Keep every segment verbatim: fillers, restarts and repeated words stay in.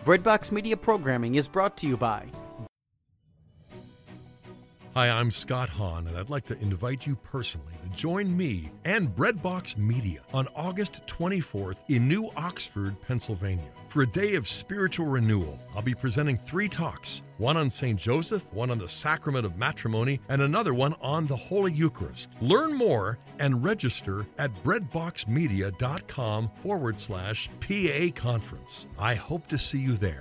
Breadbox Media programming is brought to you by... Hi, I'm Scott Hahn, and I'd like to invite you personally to join me and Breadbox Media on August twenty-fourth in New Oxford, Pennsylvania, for a day of spiritual renewal. I'll be presenting three talks, one on Saint Joseph, one on the Sacrament of Matrimony, and another one on the Holy Eucharist. Learn more and register at breadboxmedia.com forward slash PA conference. I hope to see you there.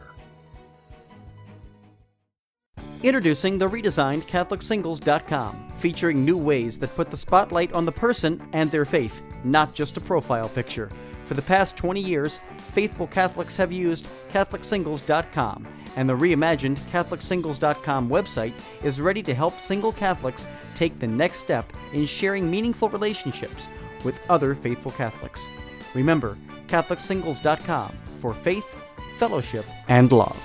Introducing the redesigned Catholic Singles dot com, featuring new ways that put the spotlight on the person and their faith, not just a profile picture. For the past twenty years, faithful Catholics have used Catholic Singles dot com, and the reimagined Catholic Singles dot com website is ready to help single Catholics take the next step in sharing meaningful relationships with other faithful Catholics. Remember, Catholic Singles dot com for faith, fellowship, and love.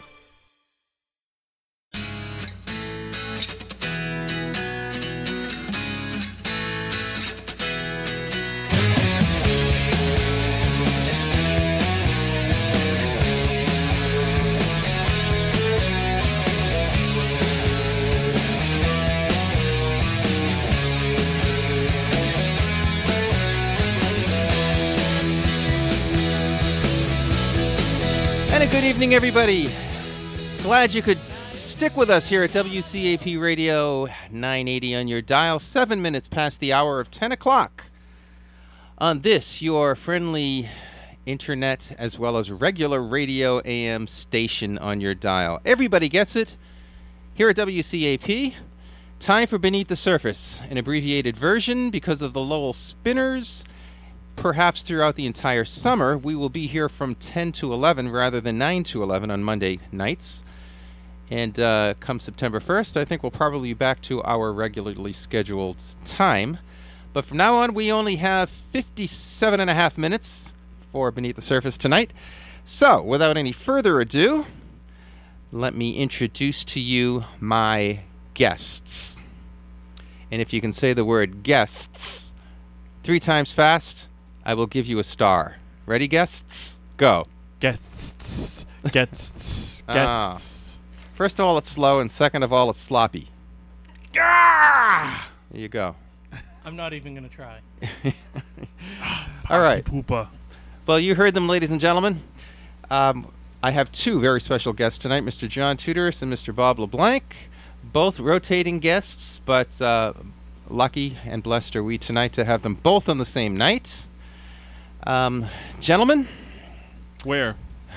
Good evening, everybody. Glad you could stick with us here at W C A P Radio nine eighty on your dial, seven minutes past the hour of ten o'clock. On this, your friendly internet as well as regular radio A M station on your dial. Everybody gets it. Here at W C A P, time for Beneath the Surface, an abbreviated version because of the Lowell Spinners. Perhaps throughout the entire summer, we will be here from ten to eleven rather than nine to eleven on Monday nights. And uh, come September first, I think we'll probably be back to our regularly scheduled time. But from now on, we only have fifty-seven and a half minutes for Beneath the Surface tonight. So, without any further ado, let me introduce to you my guests. And if you can say the word guests three times fast, I will give you a star. Ready, guests? Go. Guests. Guests. Ah. Guests. First of all, it's slow, and second of all, it's sloppy. Ah! There you go. I'm not even going to try. All right. Poopa. Well, you heard them, ladies and gentlemen. Um, I have two very special guests tonight, Mister John Tudorus and Mister Bob LeBlanc. Both rotating guests, but uh, lucky and blessed are we tonight to have them both on the same night. Um, gentlemen? Where?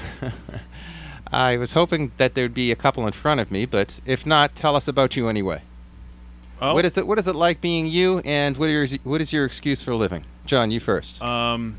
I was hoping that there'd be a couple in front of me, but if not, tell us about you anyway. Oh. What is it? What is it like being you, and what, are your, what is your excuse for living? John, you first. Um,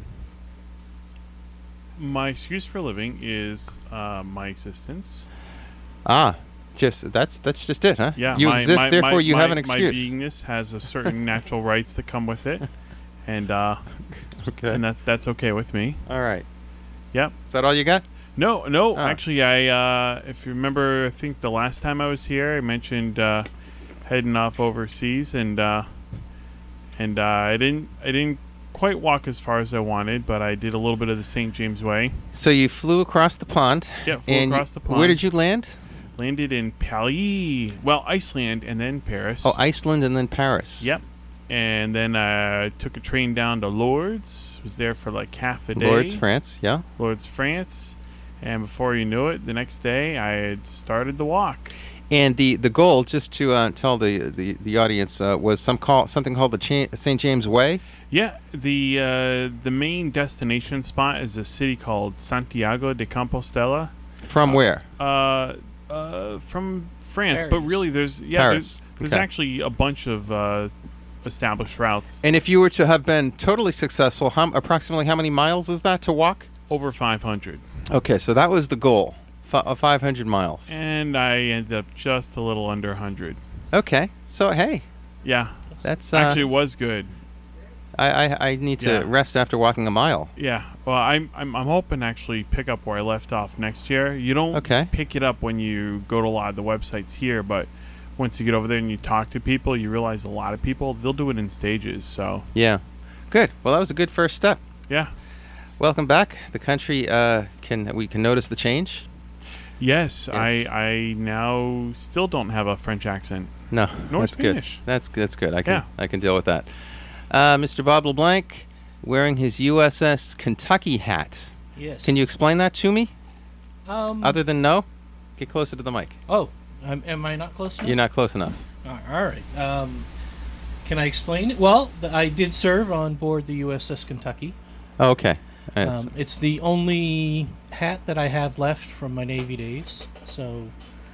my excuse for living is uh, my existence. Ah, just that's that's just it, huh? Yeah. You my, exist, my, therefore my, you my, have an excuse. My beingness has a certain natural rights that come with it, and uh, okay, and that that's okay with me. All right. Yep. Is that all you got? No, no. Oh. Actually, I uh, if you remember, I think the last time I was here, I mentioned uh, heading off overseas, and uh, and uh, I didn't I didn't quite walk as far as I wanted, but I did a little bit of the Saint James Way. So you flew across the pond. Yeah, flew and across the pond. Where did you land? Landed in Paris. Well, Iceland and then Paris. Oh, Iceland and then Paris. Yep. And then I uh, took a train down to Lourdes. Was there for like half a day. Lourdes, France. Yeah. Lourdes, France. And before you knew it, the next day I had started the walk. And the, the goal, just to uh, tell the the, the audience, uh, was some call something called the Cha- Saint James Way. Yeah, the uh, the main destination spot is a city called Santiago de Compostela. From uh, where? Uh, uh, from France, Paris. but really there's yeah Paris. there's, there's Okay. actually a bunch of uh, established routes. And if you were to have been totally successful, how, approximately how many miles is that to walk? Over five hundred. Okay, so that was the goal, F- uh, five hundred miles. And I ended up just a little under one hundred. Okay, so hey, Yeah. that's uh, Actually, it was good. I, I I need to Yeah. rest after walking a mile. Yeah. Well, I'm I'm I'm hoping to actually pick up where I left off next year. You don't Okay. pick it up when you go to a lot of the websites here, but once you get over there and you talk to people, you realize a lot of people, they'll do it in stages. So, Yeah, good. Well, that was a good first step. yeah. Welcome back. The country uh, can we can notice the change. Yes, Yes. I I now still don't have a French accent. No, Nor that's Spanish. good. That's that's good. I can Yeah. I can deal with that. Uh, Mister Bob LeBlanc wearing his U S S Kentucky hat. Yes. Can you explain that to me? Um. Other than no, get closer to the mic. oh, um, am I not close enough? You're not close enough. Uh, all right. Um, can I explain it? Well, th- I did serve on board the U S S Kentucky. Oh, okay. That's- Um, it's the only hat that I have left from my Navy days. So,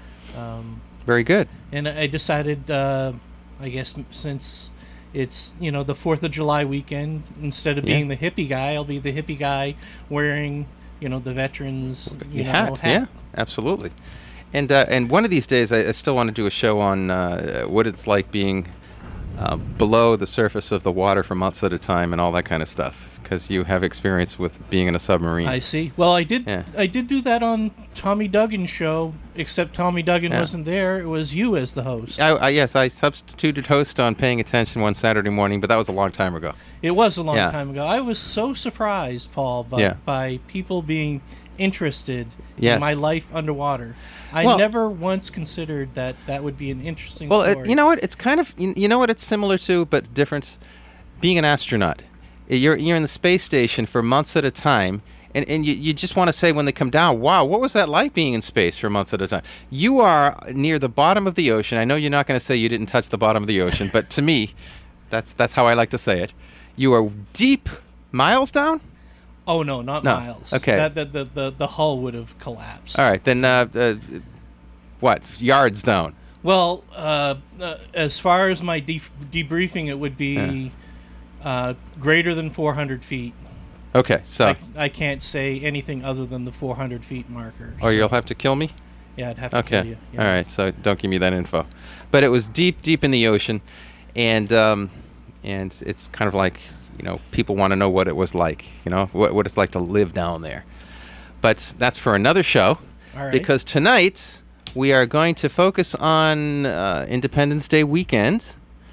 um, very good. and I decided, uh, I guess, m- since it's you know the Fourth of July weekend, instead of Yeah. being the hippie guy, I'll be the hippie guy wearing you know the veterans you know hat, yeah, absolutely. And uh, and one of these days, I, I still want to do a show on uh, what it's like being uh, below the surface of the water for months at a time and all that kind of stuff, because you have experience with being in a submarine. I see. Well, I did. Yeah. I did do that on Tommy Duggan's show, except Tommy Duggan Yeah. wasn't there. It was you as the host. I, I, yes, I substituted host on Paying Attention one Saturday morning, but that was a long time ago. It was a long Yeah. time ago. I was so surprised, Paul, by, Yeah. by people being interested Yes. in my life underwater. I Well- never once considered that that would be an interesting Well, story. it, you know what? It's kind of you, you know what it's similar to, but different. Being an astronaut, you're you're in the space station for months at a time, and and you, you just want to say when they come down, wow, what was that like being in space for months at a time? You are near the bottom of the ocean. I know you're not going to say you didn't touch the bottom of the ocean, but to me, that's that's how I like to say it. You are deep miles down. Oh no, not No. miles. Okay. That, the, the, the, the hull would have collapsed. All right, then uh, uh, what yards down? Well, uh, uh, as far as my def- debriefing, it would be uh, greater than four hundred feet. Okay, so I, I can't say anything other than the four hundred feet marker. or so- you'll have to kill me. Yeah, I'd have to Okay. kill you. Yeah. All right. So don't give me that info. But it was deep, deep in the ocean, and um, and it's kind of like you know people want to know what it was like, you know what what it's like to live down there. But that's for another show, All right. because tonight we are going to focus on uh, Independence Day weekend,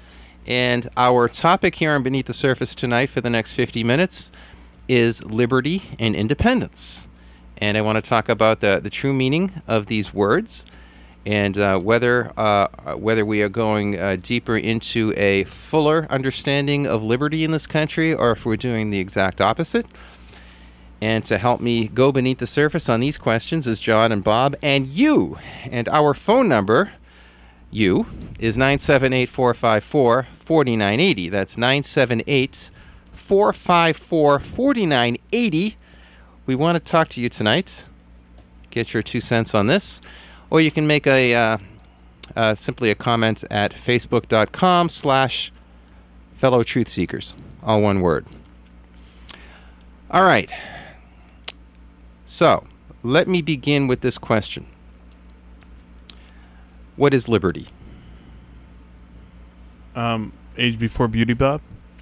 and our topic here on Beneath the Surface tonight for the next fifty minutes is liberty and independence. And I want to talk about the, the true meaning of these words, and uh, whether uh, whether we are going uh, deeper into a fuller understanding of liberty in this country, or if we're doing the exact opposite. And to help me go beneath the surface on these questions is John and Bob and you. And our phone number, you, is nine seven eight, four five four, four nine eight zero. That's nine seven eight, four five four, four nine eight zero. We want to talk to you tonight, get your two cents on this, or you can make a uh, uh, simply a comment at facebook.com slash fellow truth seekers, all one word. All right. So, let me begin with this question. What is liberty? Um, age before beauty, Bob.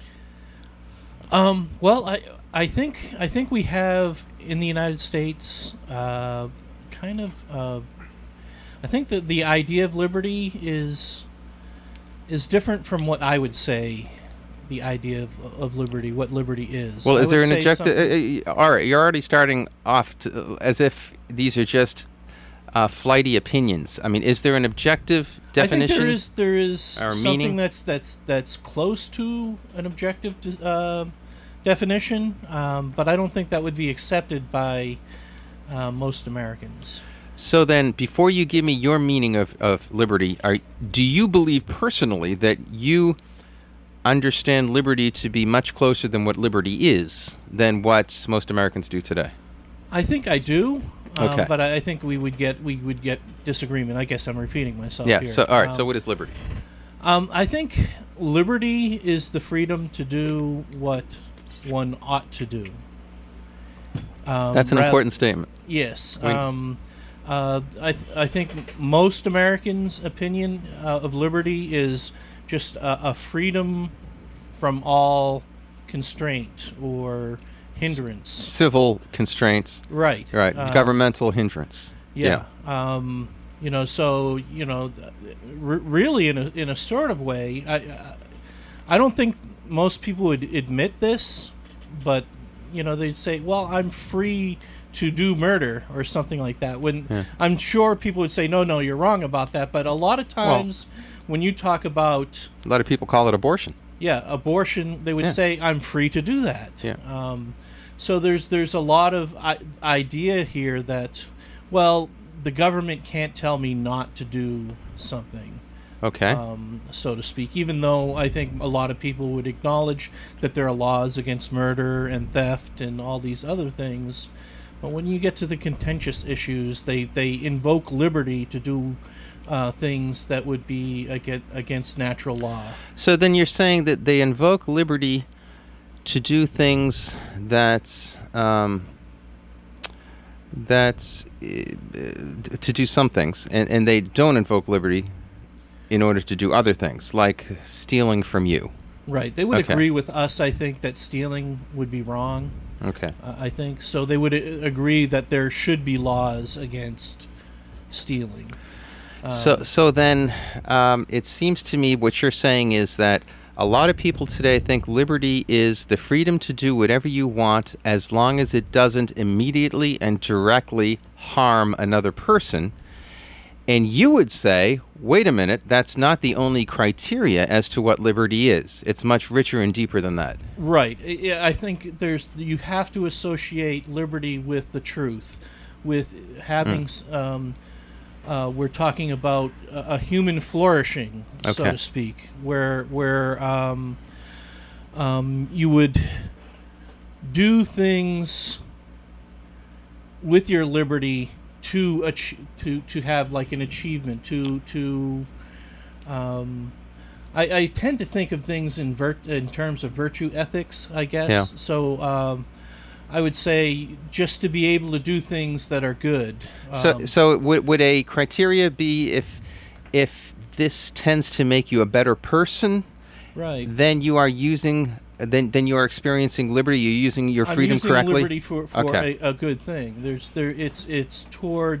Um, well, I I think I think we have in the United States uh, kind of uh, I think that the idea of liberty is is different from what I would say the idea of, of liberty, what liberty is. Well, I is there would an say objective? something- Uh, uh, all right, you're already starting off to, as if these are just uh, flighty opinions. I mean, is there an objective definition? I think there is there is or something meaning? that's that's that's close to an objective de- uh, definition, um, but I don't think that would be accepted by uh, most Americans. So then, before you give me your meaning of, of liberty, are, do you believe personally that you understand liberty to be much closer than what liberty is than what most Americans do today? I think I do, um, Okay. but I I think we would get we would get disagreement. I guess I'm repeating myself Yeah. here. So, all right. so, Um, what is liberty? Um, I think liberty is the freedom to do what one ought to do. Um, That's an rath- important statement. Yes. We- Um, uh, I th- I think most Americans' opinion uh, of liberty is just a, a freedom from all constraint or hindrance. Civil constraints, Right. right? Uh, Governmental hindrance. Yeah. Um, you know, so you know, th- r- really, in a in a sort of way, I I- I don't think most people would admit this, but you know, they'd say, well, I'm free to do murder or something like that. When Yeah. I'm sure people would say, no, no, you're wrong about that. But a lot of times when you talk about, A lot of people call it abortion. yeah, abortion, they would Yeah. say, I'm free to do that. Yeah. Um, so there's there's a lot of I- idea here that, well, the government can't tell me not to do something. Okay. Um, so to speak, even though I think a lot of people would acknowledge that there are laws against murder and theft and all these other things, but when you get to the contentious issues, they, they invoke liberty to do uh, things that would be aga- against natural law. So then you're saying that they invoke liberty to do things that's um, that's uh, to do some things, and, and they don't invoke liberty in order to do other things, like stealing from you. Right. They would Okay. agree with us, I think, that stealing would be wrong. Okay. Uh, I think so. They would uh, agree that there should be laws against stealing. Um, So, so then, um, it seems to me what you're saying is that a lot of people today think liberty is the freedom to do whatever you want as long as it doesn't immediately and directly harm another person. And you would say, wait a minute, that's not the only criteria as to what liberty is. It's much richer and deeper than that. Right. I- I I think there's you have to associate liberty with the truth, with having. s Um, uh, we're talking about a, a human flourishing, so Okay. to speak, where where um, um, you would do things with your liberty to ach- to to have like an achievement to to. Um, I, I tend to think of things in vir- in terms of virtue ethics, I guess. Yeah. So um, I would say just to be able to do things that are good. So, Um, so would, would a criteria be if if this tends to make you a better person, right. then you are using, then then you are experiencing liberty. You're using your I'm freedom using correctly. liberty for, for Okay. a, a good thing. There's there it's it's toward.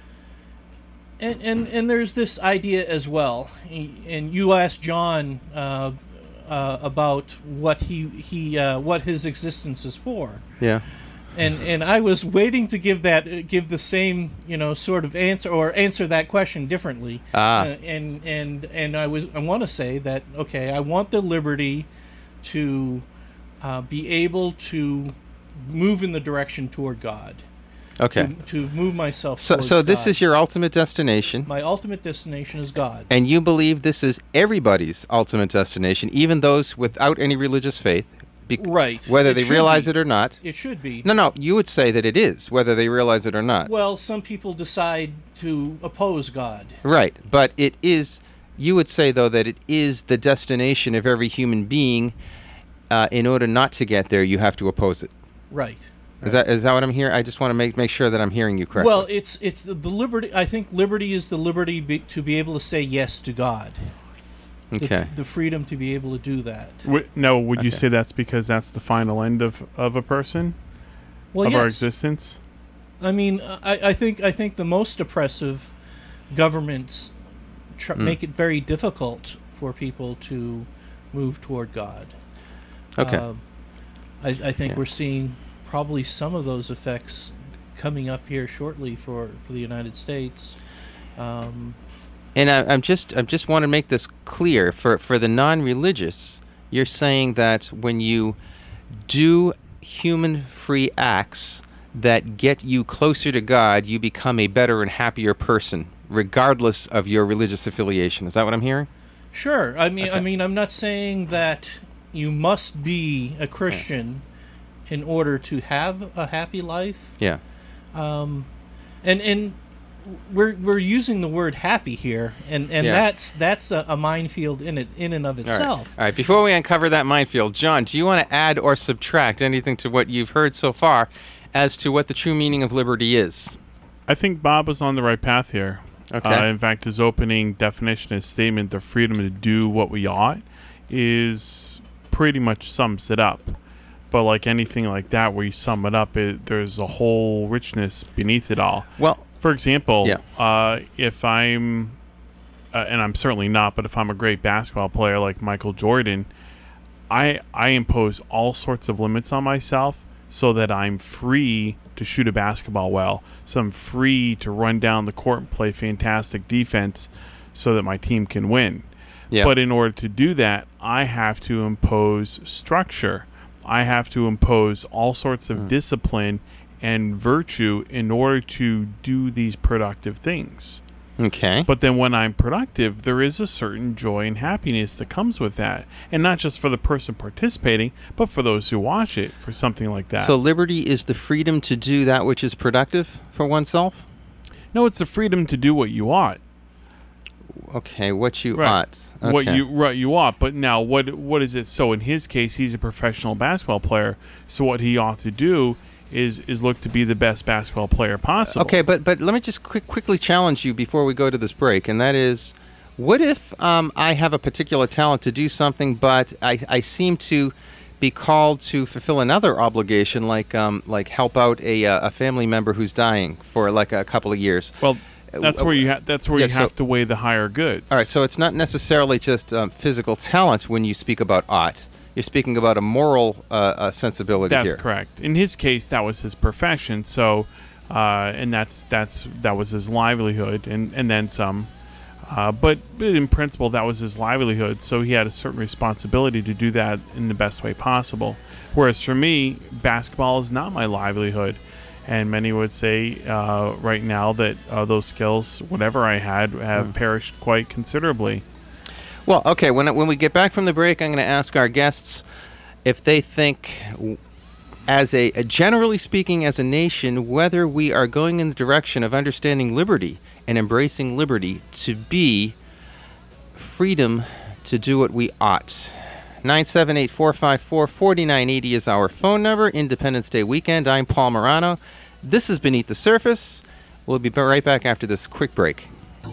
And, and and there's this idea as well, and you asked John uh, uh, about what he he uh, what his existence is for, Yeah. and and I was waiting to give that give the same you know sort of answer or answer that question differently, Ah. uh, and and and I was I want to say that okay, I want the liberty to uh, be able to move in the direction toward God. Okay. To, to move myself. So, towards so this God. is your ultimate destination, My ultimate destination is God. and you believe this is everybody's ultimate destination, even those without any religious faith, be- Right. whether It they should realize be. it or not. It should be. No, no, you would say that it is, whether they realize it or not. Well, some people decide to oppose God. Right, but it is, you would say, though, that it is the destination of every human being. Uh, in order not to get there, you have to oppose it. Right. Is that is that what I'm hearing? I just want to make make sure that I'm hearing you correctly. Well, it's it's the, the liberty. I think liberty is the liberty be, to be able to say yes to God. The- okay. The, freedom to be able to do that. W- no, would you Okay. say that's because that's the final end of, of a person, Well, of yes. our existence? I mean, I, I think I think the most oppressive governments tr- Mm. make it very difficult for people to move toward God. Okay. Um, I, I think Yeah. we're seeing probably some of those effects coming up here shortly for, for the United States. Um, And I, I'm just I just want to make this clear for for the non-religious. You're saying that when you do human-free acts that get you closer to God, you become a better and happier person, regardless of your religious affiliation. Is that what I'm hearing? sure. I mean, I Okay. mean, I'm not saying that you must be a Christian in order to have a happy life. Yeah. Um, and and we're we're using the word happy here, and, and Yeah. that's that's a, a minefield in it in and of All right. itself. All right. Before we uncover that minefield, John, do you want to add or subtract anything to what you've heard so far as to what the true meaning of liberty is? I think Bob was on the right path here. Okay. Uh, in fact, his opening definition, his statement, the freedom to do what we ought, is pretty much sums it up. But like anything like that, where you sum it up, it, there's a whole richness beneath it all. Well, For example, Yeah. uh, if I'm, uh, and I'm certainly not, but if I'm a great basketball player like Michael Jordan, I I impose all sorts of limits on myself so that I'm free to shoot a basketball well, so I'm free to run down the court and play fantastic defense so that my team can win. Yeah. But in order to do that, I have to impose structure. I have to impose all sorts of mm. discipline and virtue in order to do these productive things. Okay. But then when I'm productive, there is a certain joy and happiness that comes with that. And not just for the person participating, but for those who watch it, for something like that. So liberty is the freedom to do that which is productive for oneself? No, it's the freedom to do what you ought. Okay, what you right. ought. Okay. What you right, you ought. But now, what what is it? So in his case, he's a professional basketball player. So what he ought to do is is look to be the best basketball player possible. Okay, but but let me just quick, quickly challenge you before we go to this break, and that is, what if um, I have a particular talent to do something, but I, I seem to be called to fulfill another obligation, like um, like help out a a family member who's dying for like a couple of years. Well, that's where you ha- that's where yeah, you have so, to weigh the higher goods. All right, so it's not necessarily just um, physical talent when you speak about ought. You're speaking about a moral uh, uh, sensibility that's here. That's correct. In his case, that was his profession. So, uh, and that's that's that was his livelihood, and, and then some. Uh, but, but in principle, that was his livelihood. So he had a certain responsibility to do that in the best way possible. Whereas for me, basketball is not my livelihood, and many would say uh, right now that uh, those skills, whatever I had, have mm. perished quite considerably. Well, okay, when when we get back from the break, I'm going to ask our guests if they think, as a, a generally speaking, as a nation, whether we are going in the direction of understanding liberty and embracing liberty to be freedom to do what we ought. nine seven eight, four five four, four nine eight zero is our phone number. Independence Day weekend. I'm Paul Morano. This is Beneath the Surface. We'll be right back after this quick break.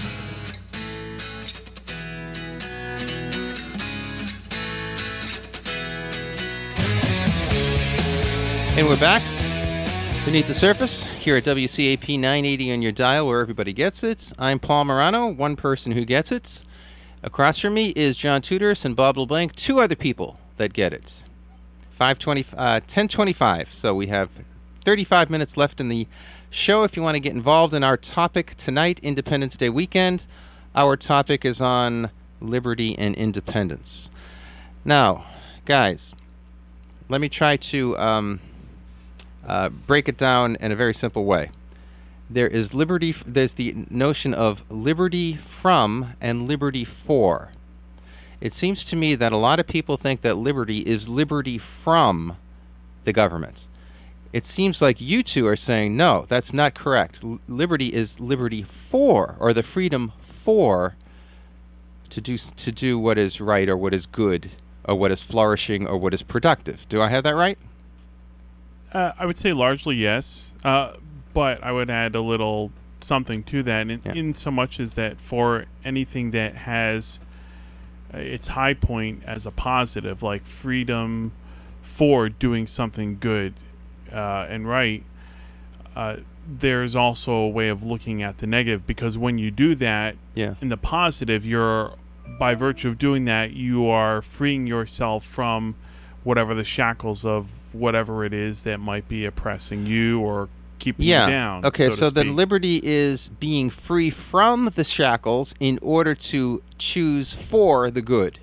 And we're back, Beneath the Surface, here at W C A P nine eighty on your dial, where everybody gets it. I'm Paul Morano, one person who gets it. Across from me is John Tudors and Bob LeBlanc, two other people that get it. five twenty, uh, ten twenty-five, so we have thirty-five minutes left in the show. If you want to get involved in our topic tonight, Independence Day weekend, our topic is on liberty and independence. Now, guys, let me try to... Um, Uh, break it down in a very simple way. There is liberty, f- there's the notion of liberty from and liberty for. It seems to me that a lot of people think that liberty is liberty from the government. It seems like you two are saying, no, that's not correct. L- liberty is liberty for, or the freedom for, to do, to do what is right or what is good, or what is flourishing or what is productive. Do I have that right? Uh, I would say largely yes, uh, but I would add a little something to that, in, yeah. in so much as that for anything that has uh, its high point as a positive, like freedom for doing something good uh, and right, uh, there's also a way of looking at the negative, because when you do that, yeah. in the positive, you're, by virtue of doing that, you are freeing yourself from whatever the shackles of whatever it is that might be oppressing you or keeping yeah. you down. Okay, so, so to then liberty is being free from the shackles in order to choose for the good.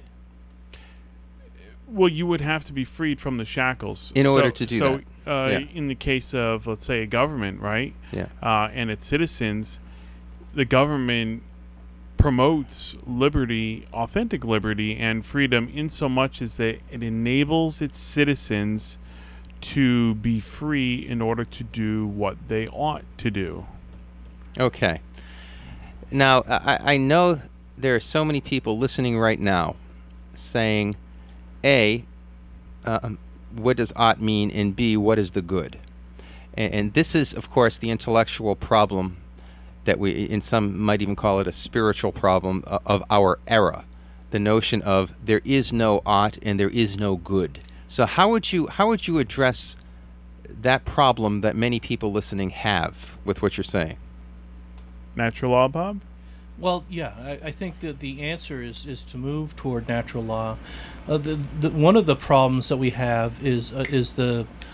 Well, you would have to be freed from the shackles in so, order to do so, that. So, uh, yeah. in the case of, let's say, a government, right? Yeah. Uh, and its citizens, the government promotes liberty, authentic liberty and freedom, in so much as that it enables its citizens to be free in order to do what they ought to do. Okay. Now, I, I know there are so many people listening right now saying, A, uh, what does ought mean, and B, what is the good? And, and this is, of course, the intellectual problem that we, in some might even call it a spiritual problem uh, of our era, the notion of there is no ought and there is no good. So how would you how would you address that problem that many people listening have with what you're saying? Natural law, Bob? Well, yeah, I, I think that the answer is, is to move toward natural law. Uh, the, the one of the problems that we have is uh, is the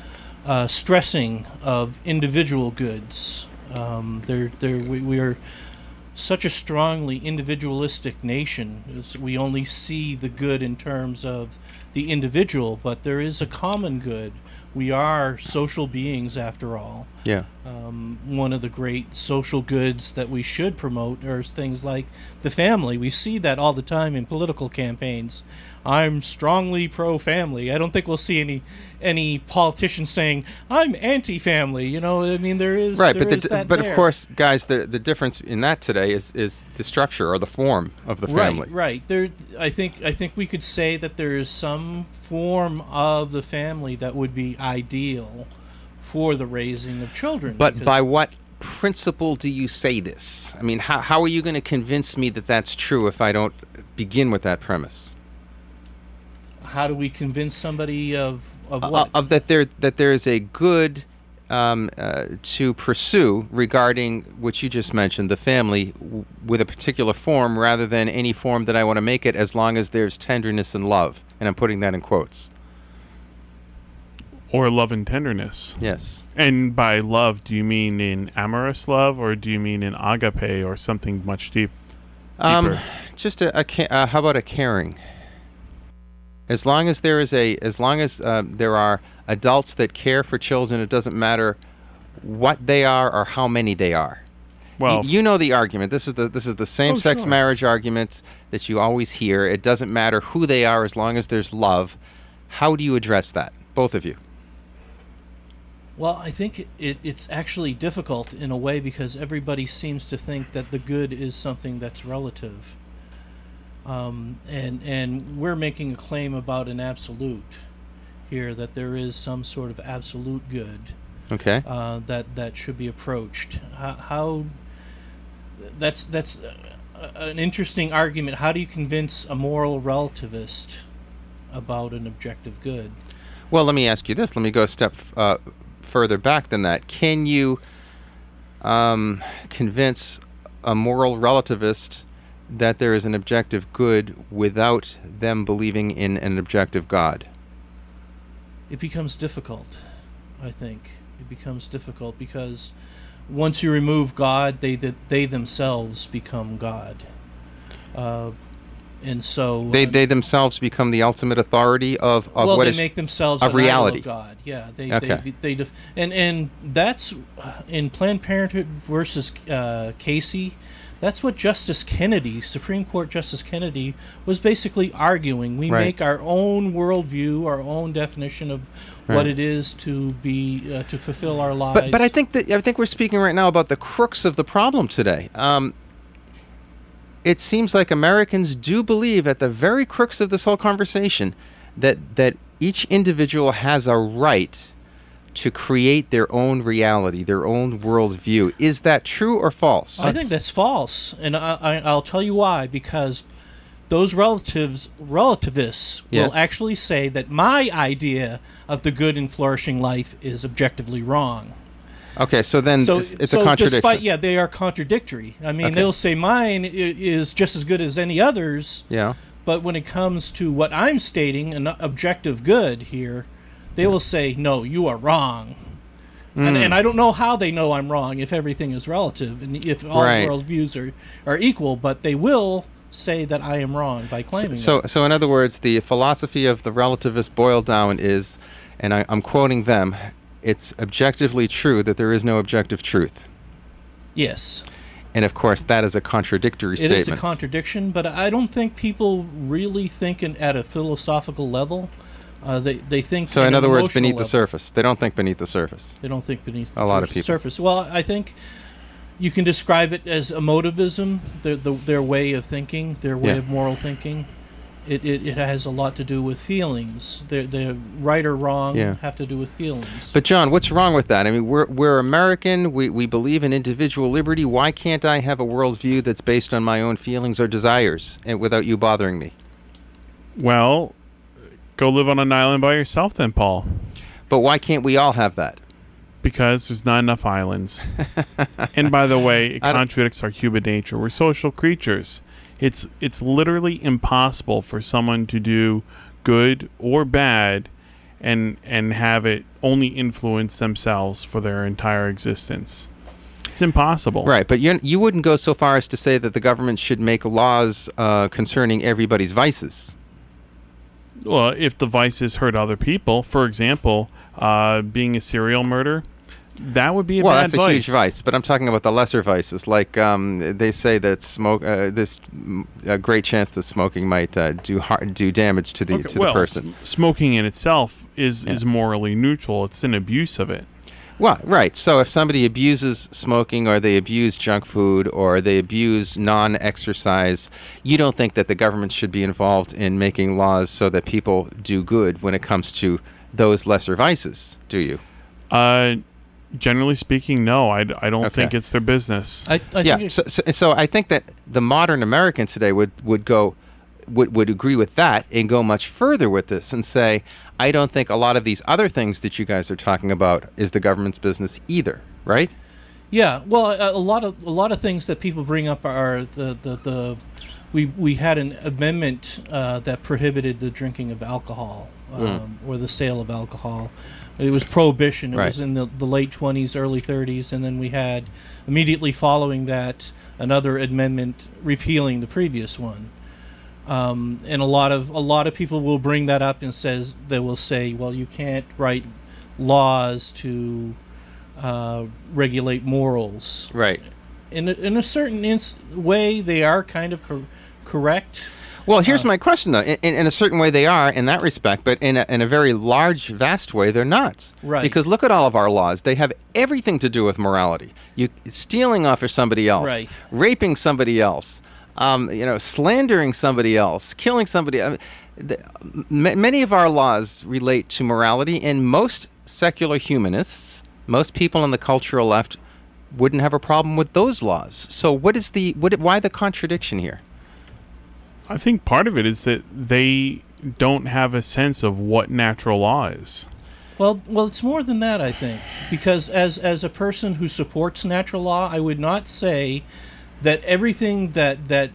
uh, stressing of individual goods. Um, there, there, we, we are such a strongly individualistic nation. It's, we only see the good in terms of the individual, but there is a common good. We are social beings, after all. Yeah. Um, one of the great social goods that we should promote are things like the family. We see that all the time in political campaigns. I'm strongly pro-family. I don't think we'll see any any politicians saying I'm anti-family. You know, I mean, there is right, there but is the, that but there. of course, guys, the the difference in that today is is the structure or the form of the family. Right, right. There, I think I think we could say that there is some form of the family that would be ideal for the raising of children. But by what principle do you say this? I mean, how how are you going to convince me that that's true if I don't begin with that premise? How do we convince somebody of of Uh, what? of that there that there is a good um, uh, to pursue regarding what you just mentioned, the family, w- with a particular form rather than any form that I want to make it, as long as there's tenderness and love, and I'm putting that in quotes. Or love and tenderness. Yes. And by love, do you mean in amorous love, or do you mean in agape, or something much deep, Um, deeper? just a, a ca- uh, how about a caring? As long as there is a, as long as uh, there are adults that care for children, it doesn't matter what they are or how many they are. Well, Y- you know the argument. This is the this is the same-sex sure. marriage arguments that you always hear. It doesn't matter who they are as long as there's love. How do you address that, both of you? Well, I think it, it, it's actually difficult in a way because everybody seems to think that the good is something that's relative. Um, and and we're making a claim about an absolute here, that there is some sort of absolute good Okay. uh, that that should be approached. How, how that's that's uh, an interesting argument. How do you convince a moral relativist about an objective good? Well, let me ask you this. Let me go a step f- uh, further back than that. Can you um, convince a moral relativist that there is an objective good without them believing in an objective God? It becomes difficult, I think. It becomes difficult because once you remove God, they they, they themselves become God. Uh, and so... They uh, they themselves become the ultimate authority of, of well, what they is make themselves of an idol reality. of God. Yeah, they Okay. they they def- and and that's uh, in Planned Parenthood versus uh, Casey. That's what Justice Kennedy, Supreme Court Justice Kennedy, was basically arguing. We Right. make our own worldview, our own definition of what Right. it is to be uh, to fulfill our lives. But but I think that I think we're speaking right now about the crux of the problem today. Um, it seems like Americans do believe at the very crux of this whole conversation that that each individual has a right to create their own reality, their own worldview. Is that true or false? I think that's false, and I, I, I'll tell you why. Because those relatives, relativists, Yes. will actually say that my idea of the good and flourishing life is objectively wrong. Okay, so then So, it's, it's so a contradiction. despite, yeah, they are contradictory. I mean, Okay. they'll say mine i- is just as good as any others, Yeah. but when it comes to what I'm stating, an objective good here, they will say, no, you are wrong. Hmm. And, and I don't know how they know I'm wrong if everything is relative and if all Right. worldviews are, are equal, but they will say that I am wrong by claiming So, that. so in other words, the philosophy of the relativist boiled down is, and I, I'm quoting them, it's objectively true that there is no objective truth. Yes. And of course, that is a contradictory It statement. is a contradiction, but I don't think people really think in, at a philosophical level. Uh, they they think. So, in in an other words, emotional beneath the level. surface. They don't think beneath the surface. They don't think beneath the A lot of sur- people. surface. Well, I think you can describe it as emotivism, their the, their way of thinking, their way Yeah. of moral thinking. It, it it has a lot to do with feelings. They're, they're right or wrong Yeah. have to do with feelings. But John, what's wrong with that? I mean, we're we're American. We we believe in individual liberty. Why can't I have a worldview that's based on my own feelings or desires, and without you bothering me? well, go live on an island by yourself then, Paul. But why can't we all have that? Because there's not enough islands. And by the way, it I don't- contradicts our human nature. We're social creatures. It's it's literally impossible for someone to do good or bad and and have it only influence themselves for their entire existence. It's impossible. Right, but you you wouldn't go so far as to say that the government should make laws uh, concerning everybody's vices. Well, if the vices hurt other people, for example, uh, being a serial murderer, that would be a well, bad that's a vice. huge vice, but I'm talking about the lesser vices. Like um, they say that smoke, uh, there's a great chance that smoking might uh, do har- do damage to the Okay, to well, the person. s- smoking in itself is, Yeah. is morally neutral. It's an abuse of it. Well, right. So if somebody abuses smoking, or they abuse junk food, or they abuse non-exercise, you don't think that the government should be involved in making laws so that people do good when it comes to those lesser vices, do you? Uh, generally speaking, no. I, d- I don't Okay. think it's their business. I, I yeah. think So, so, so I think that the modern American today would, would go would, would agree with that and go much further with this and say, I don't think a lot of these other things that you guys are talking about is the government's business either, right? Yeah, well, a, a lot of a lot of things that people bring up are the the, the we we had an amendment uh, that prohibited the drinking of alcohol um, or the sale of alcohol. It was prohibition. It Right. was in the, the late twenties, early thirties, and then we had immediately following that another amendment repealing the previous one. Um, and a lot of a lot of people will bring that up and says they will say, well, you can't write laws to uh, regulate morals. Right. In a, in a certain ins- way, they are kind of cor- correct. Well, here's my question, though. In, in a certain way, they are in that respect, but in a, in a very large, vast way, they're not. Right. Because look at all of our laws. They have everything to do with morality. You stealing off of somebody else, Right. raping somebody else, um, you know, slandering somebody else, killing somebody. I mean, the, m- many of our laws relate to morality, and most secular humanists, most people on the cultural left, wouldn't have a problem with those laws. So, what is the what? Why the contradiction here? I think part of it is that they don't have a sense of what natural law is. Well, well, it's more than that, I think, because as as a person who supports natural law, I would not say that everything that that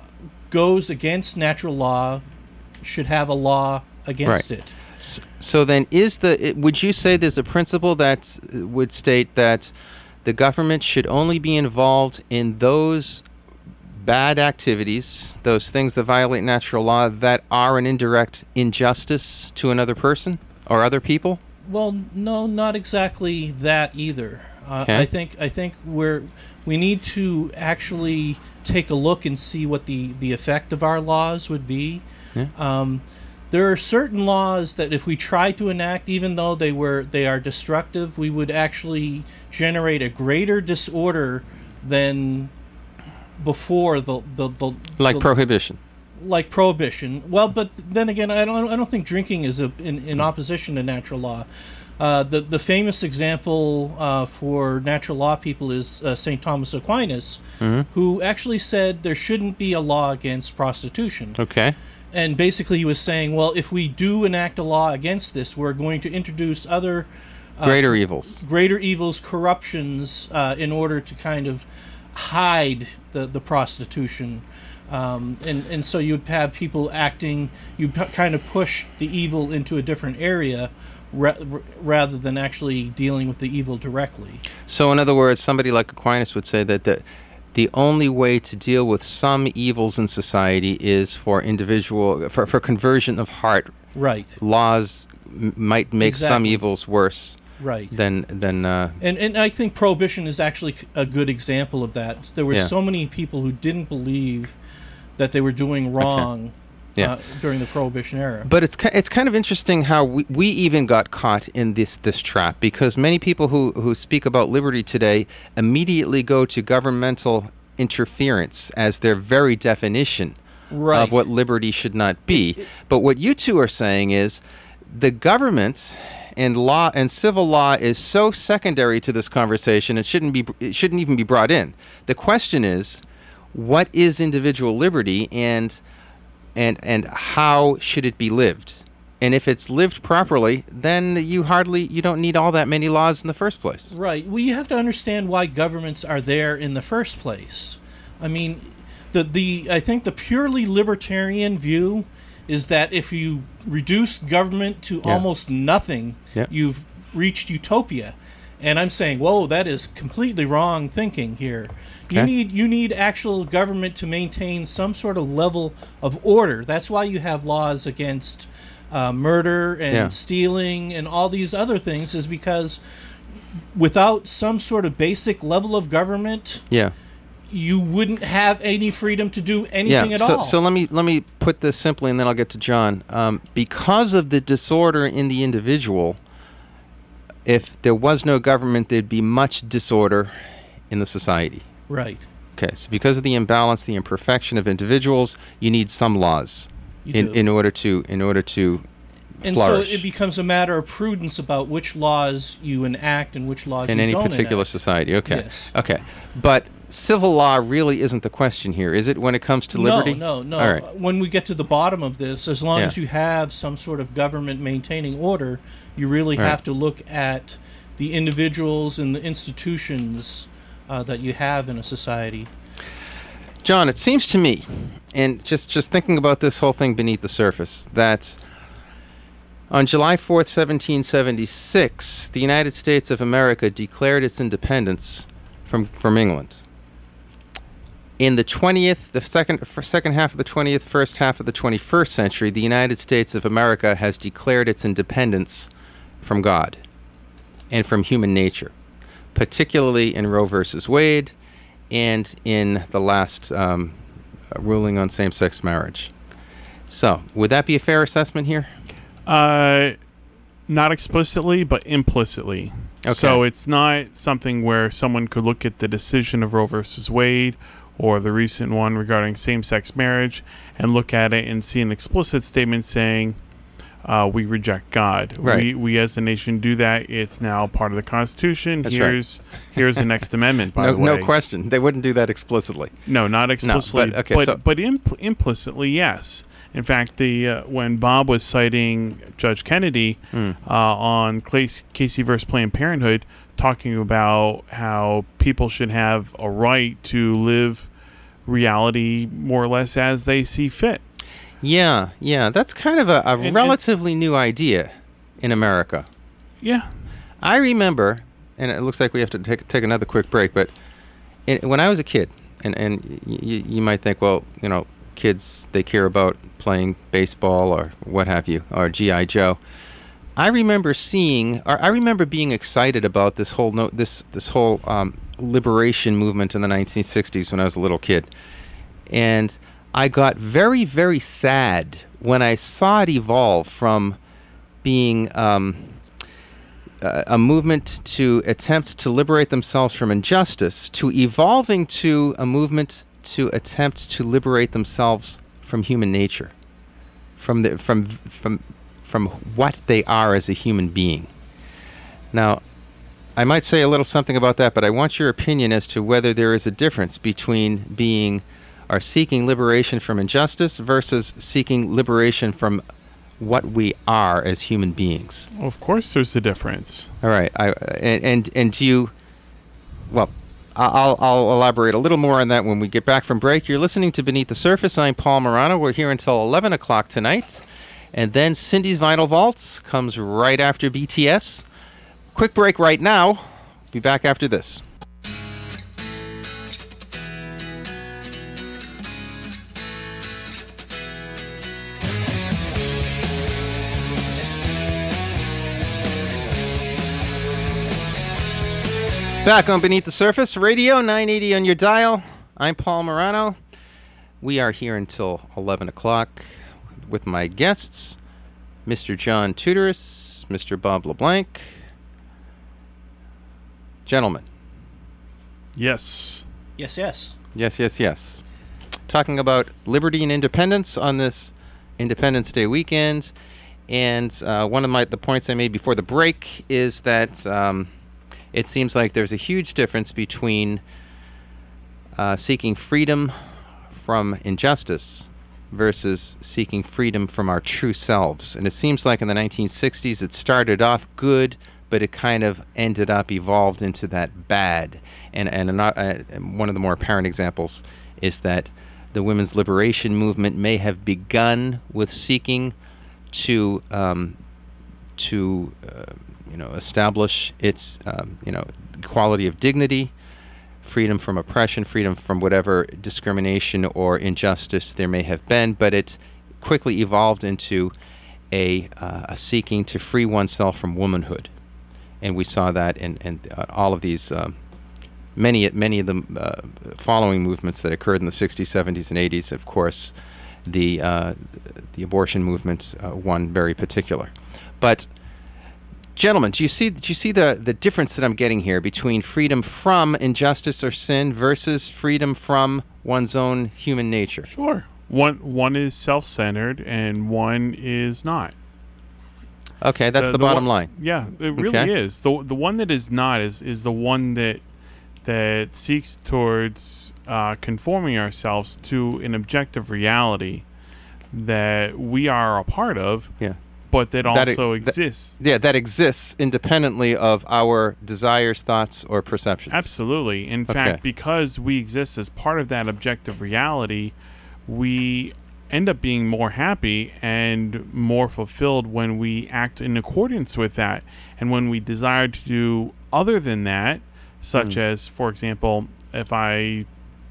goes against natural law should have a law against Right. it. S- So then, is the it- would you say there's a principle that uh, would state that the government should only be involved in those bad activities, those things that violate natural law, that are an indirect injustice to another person or other people? Well, no, not exactly that either. Uh, Okay. I think I think we're we need to actually take a look and see what the, the effect of our laws would be. Yeah. Um, there are certain laws that if we try to enact, even though they were they are destructive, we would actually generate a greater disorder than before the the, the Like the, prohibition. like prohibition. Well, but then again, I don't I don't think drinking is a, in in opposition to natural law. Uh, the the famous example uh, for natural law people is uh, Saint Thomas Aquinas, who actually said there shouldn't be a law against prostitution. Okay. And basically, he was saying, well, if we do enact a law against this, we're going to introduce other uh, Greater evils. greater evils, corruptions, uh, in order to kind of hide the, the prostitution. Um, and, and so you'd have people acting, you p- kind of push the evil into a different area ra- r- rather than actually dealing with the evil directly. So, in other words, somebody like Aquinas would say that the the only way to deal with some evils in society is for individual for, for conversion of heart. Right, Laws m- might make some Exactly. evils worse right. than than. Uh, And and I think prohibition is actually c- a good example of that. There were Yeah. so many people who didn't believe that they were doing wrong Yeah. uh, during the prohibition era. But it's ki- it's kind of interesting how we, we even got caught in this this trap, because many people who, who speak about liberty today immediately go to governmental interference as their very definition Right. of what liberty should not be. But what you two are saying is the government and law and civil law is so secondary to this conversation, it shouldn't be it shouldn't even be brought in. The question is, what is individual liberty, and and and how should it be lived? And if it's lived properly, then you hardly you don't need all that many laws in the first place. Right. Well, you have to understand why governments are there in the first place. I mean, the the I think the purely libertarian view is that if you reduce government to Yeah. almost nothing, Yeah. you've reached utopia. And I'm saying, whoa, that is completely wrong thinking here. You Okay. need you need actual government to maintain some sort of level of order. That's why you have laws against uh, murder and Yeah. stealing and all these other things, is because without some sort of basic level of government, Yeah. you wouldn't have any freedom to do anything Yeah. at So, all. so let me let me put this simply, and then I'll get to John. Um, because of the disorder in the individual, if there was no government, there'd be much disorder in the society. Right. Okay. So because of the imbalance, the imperfection of individuals, you need some laws You in do. in order to in order to And flourish so it becomes a matter of prudence about which laws you enact and which laws in you any don't particular enact. society. Okay. Yes. Okay. But civil law really isn't the question here, is it? When it comes to liberty. No, no, no. All right. When we get to the bottom of this, as long Yeah. as you have some sort of government maintaining order, you really Right. have to look at the individuals and the institutions uh, that you have in a society. John, it seems to me, and just, just thinking about this whole thing beneath the surface, that on July fourth, seventeen seventy-six, the United States of America declared its independence from, from England. In the twentieth, the second, for second half of the twentieth, first half of the twenty-first century, the United States of America has declared its independence from God and from human nature, particularly in Roe versus Wade and in the last um, ruling on same-sex marriage. So, would that be a fair assessment here? Uh, not explicitly, but implicitly. Okay. So it's not something where someone could look at the decision of Roe versus Wade or the recent one regarding same-sex marriage and look at it and see an explicit statement saying, uh, we reject God. Right. We, we as a nation do that. It's now part of the Constitution. That's right. here's here's the next amendment, by no, the way. no question. They wouldn't do that explicitly. No, not explicitly, but- okay, but so- but impl- implicitly, yes. In fact, the uh, when Bob was citing Judge Kennedy Hmm. uh, on Clay- Casey versus Planned Parenthood, talking about how people should have a right to live reality more or less as they see fit. Yeah, yeah. That's kind of a, a and- relatively new idea in America. Yeah, I remember, and it looks like we have to take, take another quick break, but in, when I was a kid, and, and y- y- you might think, well, you know, kids, they care about playing baseball or what have you, or G I. Joe. I remember seeing, or I remember being excited about this whole no, this this whole um, liberation movement in the nineteen sixties when I was a little kid, and I got very, very sad when I saw it evolve from being um, a, a movement to attempt to liberate themselves from injustice to evolving to a movement to attempt to liberate themselves from human nature, from the from from from what they are as a human being. Now, I might say a little something about that, but I want your opinion as to whether there is a difference between being or seeking liberation from injustice versus seeking liberation from what we are as human beings. well, of course there's a difference. All right, I and and, and do you? Well, I'll I'll elaborate a little more on that when we get back from break. You're listening to Beneath the Surface. I'm Paul Morano. We're here until eleven o'clock tonight, and then Cindy's Vinyl Vaults comes right after B T S. Quick break right now. Be back after this. Back on Beneath the Surface Radio, nine eighty on your dial. I'm Paul Morano. We are here until eleven o'clock with my guests, Mister John Tudoris, Mister Bob LeBlanc. Gentlemen. Yes. Yes, yes. Yes, yes, yes. Talking about liberty and independence on this Independence Day weekend. And uh, one of my the points I made before the break is that um, it seems like there's a huge difference between uh, seeking freedom from injustice versus seeking freedom from our true selves. And it seems like in the nineteen sixties it started off good, but it kind of ended up evolved into that bad. And and, an, uh, one of the more apparent examples is that the women's liberation movement may have begun with seeking to um, to uh, you know establish its um, you know equality of dignity, freedom from oppression, freedom from whatever discrimination or injustice there may have been, but it quickly evolved into a, uh, a seeking to free oneself from womanhood, and we saw that in, in uh, all of these um, many many of the uh, following movements that occurred in the sixties, seventies, and eighties. Of course, the uh, the abortion movement, uh, one very particular. But gentlemen, do you see do you see the, the difference that I'm getting here between freedom from injustice or sin versus freedom from one's own human nature? Sure. One one is self-centered and one is not. Okay, that's the, the, the bottom one, line. Yeah, it really okay. is. The the one that is not is, is the one that that seeks towards uh, conforming ourselves to an objective reality that we are a part of. Yeah. But that, that also e- exists. That, yeah, that exists independently of our desires, thoughts, or perceptions. Absolutely. In okay. fact, because we exist as part of that objective reality, we end up being more happy and more fulfilled when we act in accordance with that. And when we desire to do other than that, such mm. as, for example, if I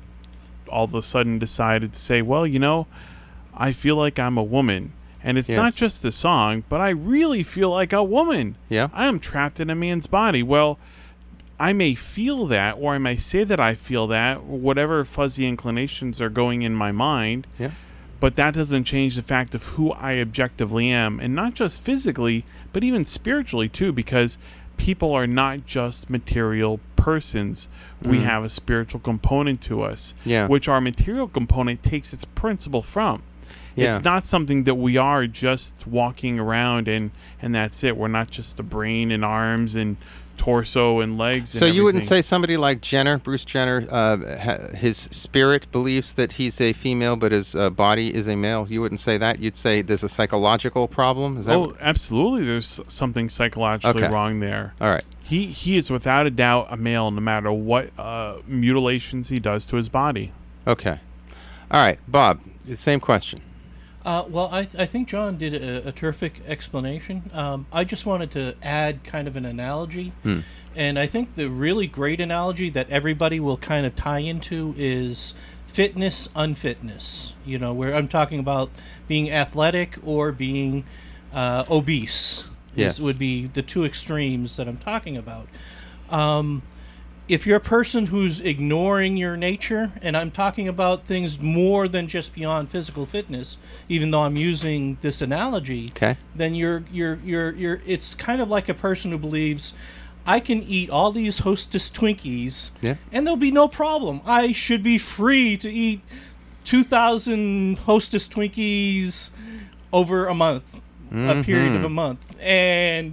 all of a sudden decided to say, well, you know, I feel like I'm a woman. And it's yes. not just a song, but I really feel like a woman. Yeah. I am trapped in a man's body. Well, I may feel that, or I may say that I feel that, whatever fuzzy inclinations are going in my mind. Yeah. But that doesn't change the fact of who I objectively am. And not just physically, but even spiritually, too, because people are not just material persons. Mm. We have a spiritual component to us, yeah. which our material component takes its principle from. Yeah. It's not something that we are just walking around and, and that's it. We're not just a brain and arms and torso and legs. So and you wouldn't everything. say somebody like Jenner, Bruce Jenner, uh, ha- his spirit believes that he's a female, but his uh, body is a male. You wouldn't say that. You'd say there's a psychological problem. Is that? Oh, what? absolutely. There's something psychologically okay. wrong there. All right. He he is without a doubt a male, no matter what uh, mutilations he does to his body. Okay. All right, Bob. The same question. Uh, well, I, th- I think John did a, a terrific explanation. Um, I just wanted to add kind of an analogy. Hmm. And I think the really great analogy that everybody will kind of tie into is fitness, unfitness. You know, where I'm talking about being athletic or being uh, obese. Yes. Is, would be the two extremes that I'm talking about. Um, if you're a person who's ignoring your nature, and I'm talking about things more than just beyond physical fitness, even though I'm using this analogy, okay. then you're you're you're you're it's kind of like a person who believes I can eat all these Hostess Twinkies yeah. and there'll be no problem. I should be free to eat two thousand Hostess Twinkies over a month, mm-hmm. a period of a month. And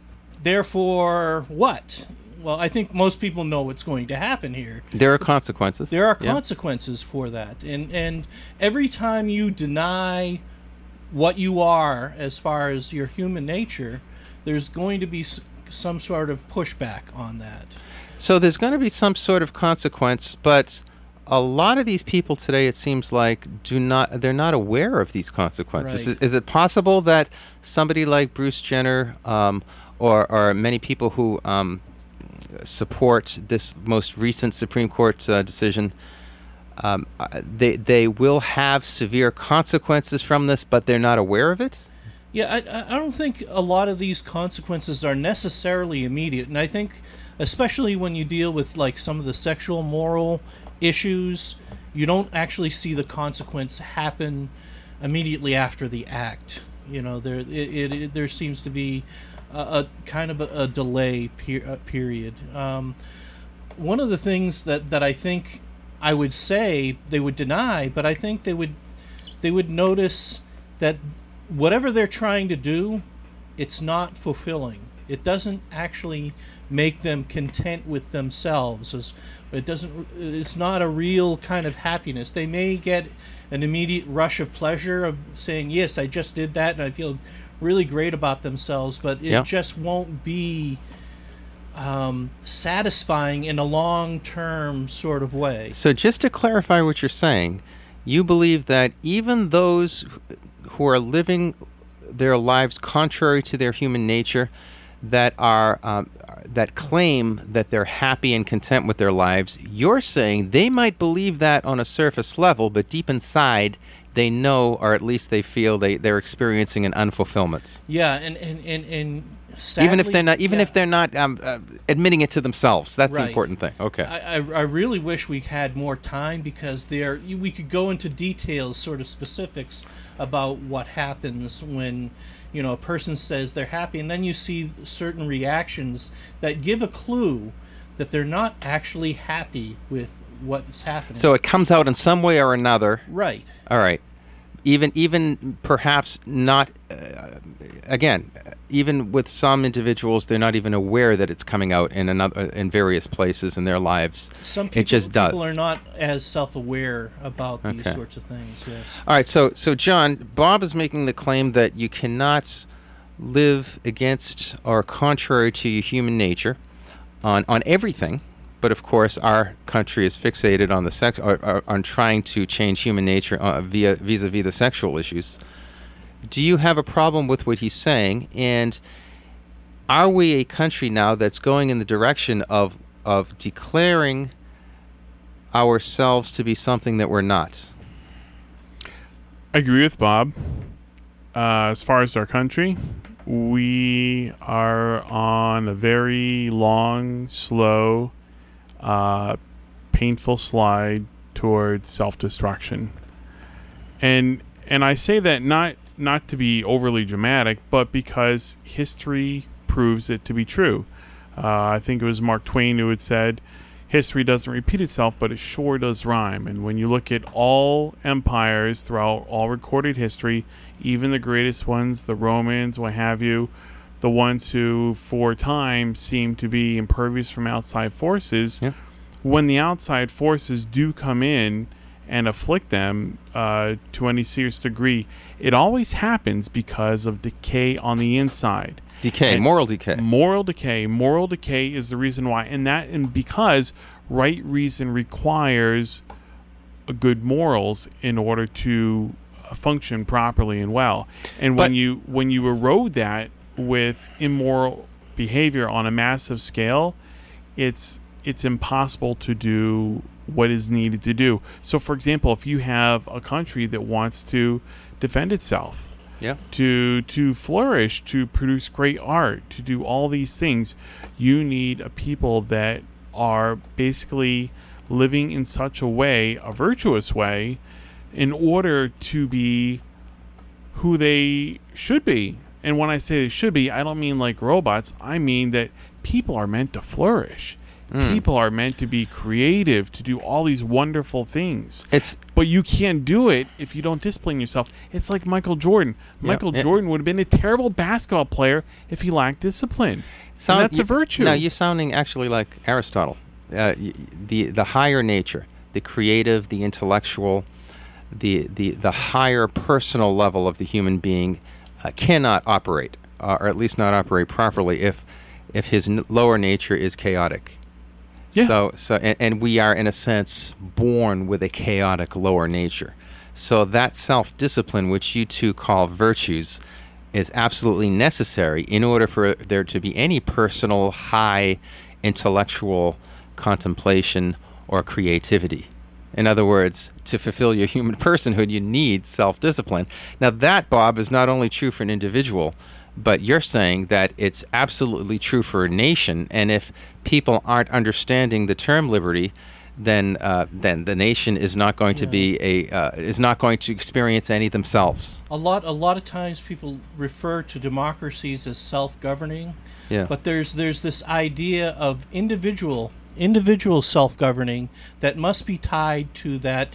therefore, what? Well, I think most people know what's going to happen here. There are consequences. There are yeah. consequences for that. And and every time you deny what you are as far as your human nature, there's going to be s- some sort of pushback on that. So there's going to be some sort of consequence, but a lot of these people today, it seems like, do not they're not aware of these consequences. Right. Is, is it possible that somebody like Bruce Jenner um, or, or many people who um, support this most recent Supreme Court uh, decision, um, they they will have severe consequences from this, but they're not aware of it? Yeah, I, I don't think a lot of these consequences are necessarily immediate. And I think, especially when you deal with like some of the sexual moral issues, you don't actually see the consequence happen immediately after the act. You know, there it, it, it there seems to be a, a kind of a, a delay per, a period. Um, one of the things that, that I think I would say they would deny, but I think they would they would notice that whatever they're trying to do, it's not fulfilling. It doesn't actually make them content with themselves. It doesn't. It's not a real kind of happiness. They may get an immediate rush of pleasure of saying, "Yes, I just did that, and I feel really great about themselves," but it yeah. just won't be um, satisfying in a long-term sort of way. So just to clarify what you're saying, You believe that even those who are living their lives contrary to their human nature, that are um, that claim that they're happy and content with their lives, you're saying they might believe that on a surface level, but deep inside they know, or at least they feel, they, they're experiencing an unfulfillment. Yeah, and and and, and sadly, even if they're not, even yeah. if they're not um, uh, admitting it to themselves. That's Right. the important thing. Okay. I, I, I really wish we had more time, because there we could go into details, sort of specifics about what happens when, you know, a person says they're happy, and then you see certain reactions that give a clue that they're not actually happy with what's happening. So it comes out in some way or another. Right. All right. Even even perhaps not. Uh, again, even with some individuals, they're not even aware that it's coming out in another in various places in their lives. Some people, it just does. people are not as self-aware about these Okay. sorts of things. Yes. All right. So so John, Bob is making the claim that you cannot live against or contrary to your human nature on on everything. But of course, our country is fixated on the sex, or, or, on trying to change human nature uh, via vis-a-vis the sexual issues. Do you have a problem with what he's saying? And are we a country now that's going in the direction of of declaring ourselves to be something that we're not? I agree with Bob. Uh, as far as our country, we are on a very long, slow, uh, painful slide towards self-destruction. And and I say that not not to be overly dramatic, but because history proves it to be true. Uh, I think it was Mark Twain who had said, history doesn't repeat itself, but it sure does rhyme. And when you look at all empires throughout all recorded history, even the greatest ones, the Romans, what have you, the ones who for a time seem to be impervious from outside forces, Yeah. when the outside forces do come in and afflict them uh, to any serious degree, it always happens because of decay on the inside. Decay, And moral decay. Moral decay. Moral decay is the reason why, and that, and because right reason requires uh, good morals in order to uh, function properly and well. And when But- you when you erode that with immoral behavior on a massive scale, it's it's impossible to do what is needed to do. So, for example, if you have a country that wants to defend itself, Yeah. to to flourish, to produce great art, to do all these things, you need a people that are basically living in such a way, a virtuous way, in order to be who they should be. And when I say they should be, I don't mean like robots. I mean that people are meant to flourish. People are meant to be creative, to do all these wonderful things. It's But you can't do it if you don't discipline yourself. It's like Michael Jordan. Yeah, Michael yeah. Jordan would have been a terrible basketball player if he lacked discipline. Sound- and that's a you- virtue. No, you're sounding actually like Aristotle. Uh, y- the the higher nature, the creative, the intellectual, the the the higher personal level of the human being uh, cannot operate, uh, or at least not operate properly, if if his n- lower nature is chaotic. Yeah. So so and, and we are in a sense born with a chaotic lower nature. So that self-discipline, which you two call virtues, is absolutely necessary in order for there to be any personal high intellectual contemplation or creativity. In other words, to fulfill your human personhood, you need self-discipline. Now that, Bob, is not only true for an individual, but you're saying that it's absolutely true for a nation, and if people aren't understanding the term liberty, then uh, then the nation is not going to be a uh, is not going to experience any themselves. A lot, a lot of times people refer to democracies as self-governing, Yeah. but there's there's this idea of individual individual self-governing that must be tied to that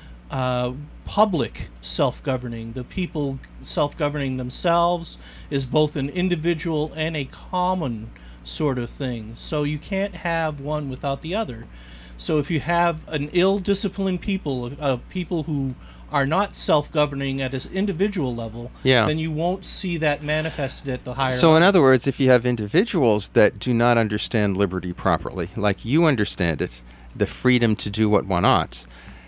uh, public self-governing. The people self-governing themselves is both an individual and a common sort of thing. So you can't have one without the other. So if you have an ill-disciplined people, uh, people who are not self-governing at an individual level, Yeah. then you won't see that manifested at the higher So, level. in other words, if you have individuals that do not understand liberty properly, like you understand it, the freedom to do what one ought,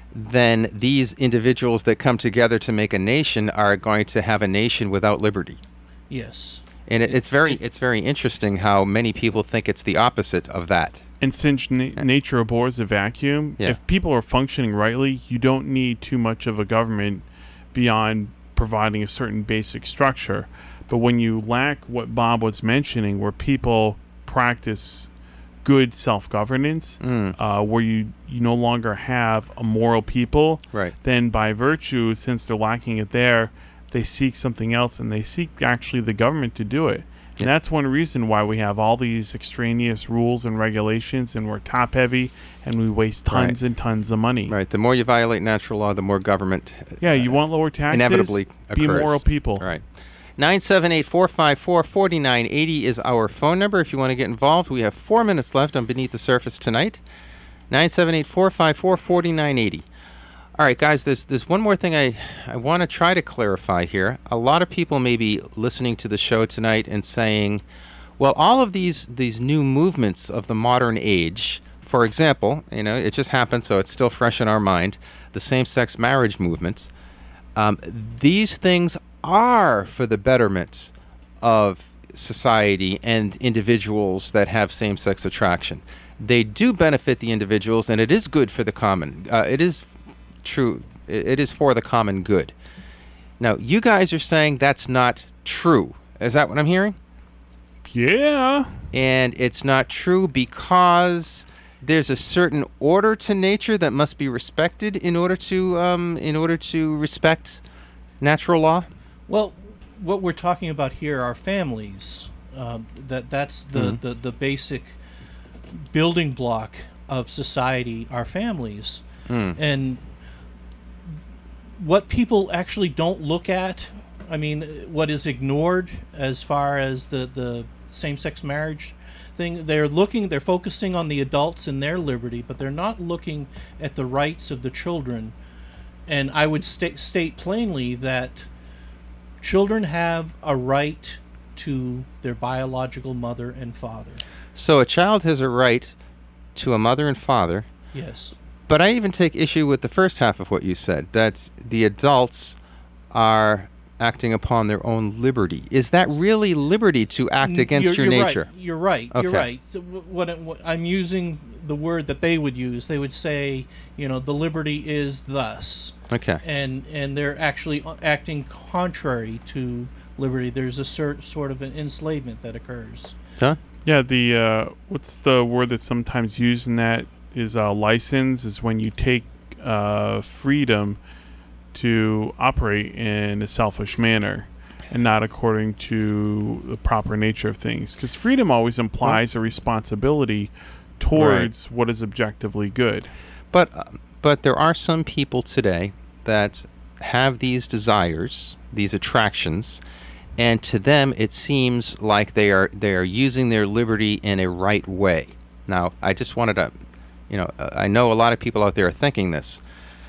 then these individuals that come together to make a nation are going to have a nation without liberty. Yes. And it, it's very it's very interesting how many people think it's the opposite of that. And since na- nature abhors a vacuum, Yeah. if people are functioning rightly, you don't need too much of a government beyond providing a certain basic structure. But when you lack what Bob was mentioning, where people practice good self-governance, Mm. uh, where you, you no longer have a moral people, Right. then by virtue, since they're lacking it there, they seek something else, and they seek actually the government to do it. And Yeah. that's one reason why we have all these extraneous rules and regulations, and we're top-heavy, and we waste tons Right. and tons of money. Right. The more you violate natural law, the more government uh, Yeah, you want lower taxes? inevitably Be occurs. moral people. Right. nine seven eight, four five four, four nine eight zero is our phone number if you want to get involved. We have four minutes left on Beneath the Surface tonight. nine seven eight, four five four, four nine eight zero. All right, guys, there's, there's one more thing I, I want to try to clarify here. A lot of people may be listening to the show tonight and saying, well, all of these, these new movements of the modern age, for example, you know, it just happened, so it's still fresh in our mind, the same-sex marriage movement, um, these things are for the betterment of society and individuals that have same-sex attraction. They do benefit the individuals, and it is good for the common. Uh, it is true. It, it is for the common good. Now, you guys are saying that's not true. Is that what I'm hearing? Yeah. And it's not true because there's a certain order to nature that must be respected in order to um, in order to respect natural law. Well, what we're talking about here are families. Uh, that that's the, Mhm. the, the basic building block of society are families. Mm. And what people actually don't look at, I mean, what is ignored as far as the, the same-sex marriage thing, they're looking, they're focusing on the adults and their liberty, but they're not looking at the rights of the children. And I would sta- state plainly that children have a right to their biological mother and father. So a child has a right to a mother and father. Yes. But I even take issue with the first half of what you said, that the adults are acting upon their own liberty. Is that really liberty to act N- against you're, your you're nature? Right. You're right. You're Okay. right. So wh- what, it- what I'm using the word that they would use. They would say, you know, the liberty is thus, Okay. and and they're actually uh, acting contrary to liberty. There's a cert, sort of an enslavement that occurs. Huh? Yeah, the uh, what's the word that's sometimes used in that is uh, license, is when you take uh, freedom to operate in a selfish manner and not according to the proper nature of things. Because freedom always implies a responsibility towards what is objectively good. But uh, but there are some people today that have these desires, these attractions, and to them it seems like they are they are using their liberty in a right way. Now, I just wanted to, you know, uh, I know a lot of people out there are thinking this.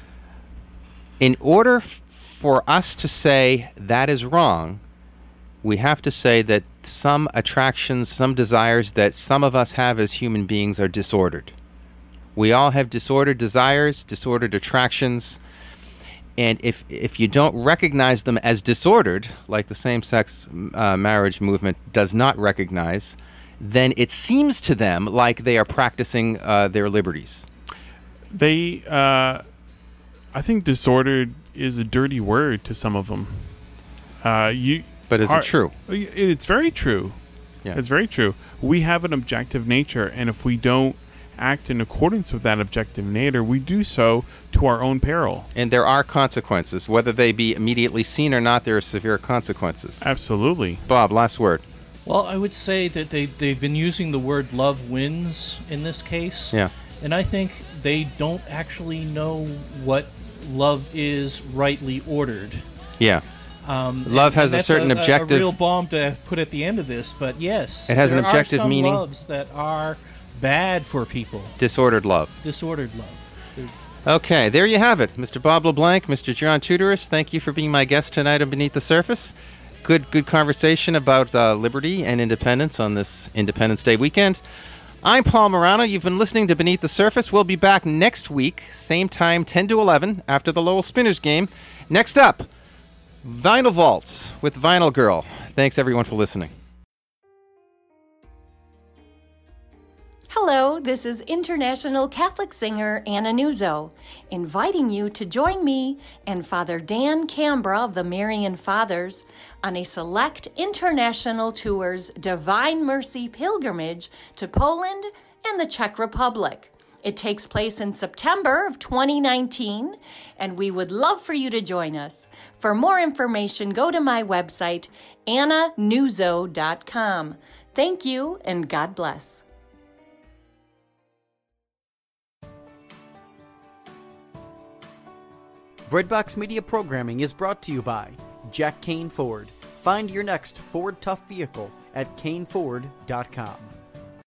In order f- for us to say that is wrong, we have to say that some attractions, some desires that some of us have as human beings are disordered. We all have disordered desires, disordered attractions, and if if you don't recognize them as disordered, like the same-sex uh, marriage movement does not recognize, then it seems to them like they are practicing uh, their liberties. They, uh, I think disordered is a dirty word to some of them. Uh, you, But is are- it true? It's very true. Yeah. It's very true. We have an objective nature, and if we don't act in accordance with that objective nature, we do so to our own peril. And there are consequences. Whether they be immediately seen or not, there are severe consequences. Absolutely. Bob, last word. Well, I would say that they, they've been using the word love wins in this case. Yeah. And I think they don't actually know what love is rightly ordered. Yeah. Um, Love and- has and a that's certain a, a- objective- A real bomb to put at the end of this, but yes. It has an there objective are some meaning. loves that are bad for people. Disordered love. Disordered love. They're- Okay, there you have it. Mister Bob LeBlanc, Mister John Tudorus, thank you for being my guest tonight on Beneath the Surface. Good good conversation about uh, liberty and independence on this Independence Day weekend. I'm Paul Morano. You've been listening to Beneath the Surface. We'll be back next week, same time, ten to eleven, after the Lowell Spinners game. Next up, Vinyl Vaults with Vinyl Girl. Thanks, everyone, for listening. Hello, this is international Catholic singer Anna Nuzzo, inviting you to join me and Father Dan Cambra of the Marian Fathers on a select international tour's Divine Mercy pilgrimage to Poland and the Czech Republic. It takes place in September of twenty nineteen, and we would love for you to join us. For more information, go to my website, anna nuzzo dot com. Thank you, and God bless. Breadbox Media programming is brought to you by Jack Kane Ford. Find your next Ford Tough vehicle at kane ford dot com.